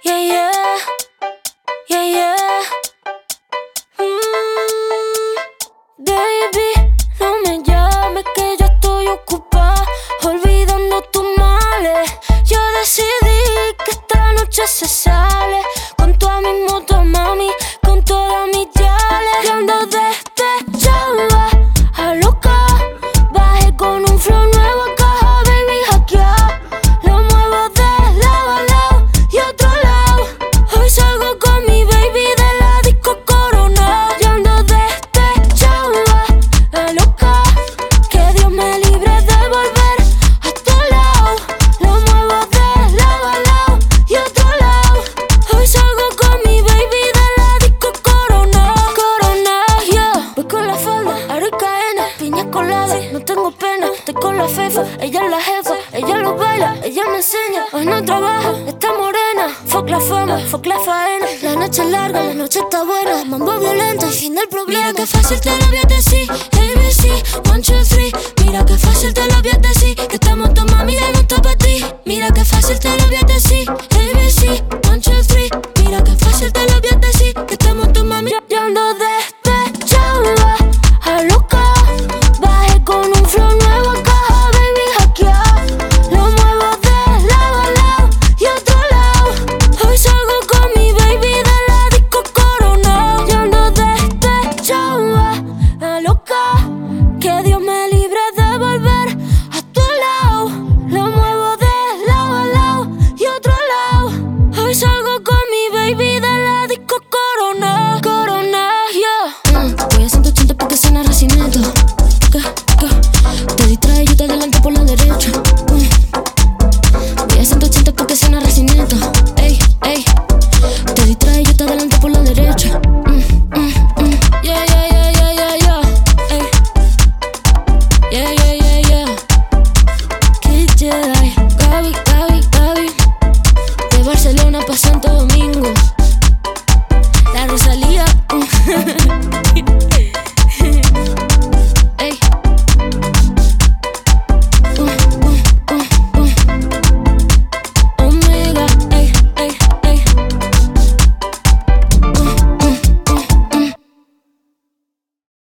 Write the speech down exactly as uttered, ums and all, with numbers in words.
Yeah, yeah, yeah, yeah. Mm, baby, no me llames que yo estoy ocupada, olvidando tus males. Yo decidí que esta noche se sale con toda mi moto, mami, con todas mis yales. Yo ando despechada, a loca, bajé con un flow nuevo a caja, baby, hackeado. Lo muevo de lado a lado y otro lado. Hoy salgo con mi baby de la disco Corona. Yo ando despechada, a loca, que Dios me libre de volver a tu lado. Lo muevo de lado a lado y otro lado. Hoy salgo con mi baby de la disco Corona. Corona, yeah. Voy con la falda, aro y cadena, piña colada, no tengo pena. Estoy con la fefa, ella es la jefa, ella lo baila, ella me enseña. Hoy no trabaja, está morena. Fuck la fama, fuck la faena. La noche es larga, la noche está buena. Mambo violento y fin del problema. Mira que fácil te lo voy a decir, A B C, one, two, three. Mira que fácil te lo voy a decir, que esta moto, mami, ya no está pa' ti. Mira que fácil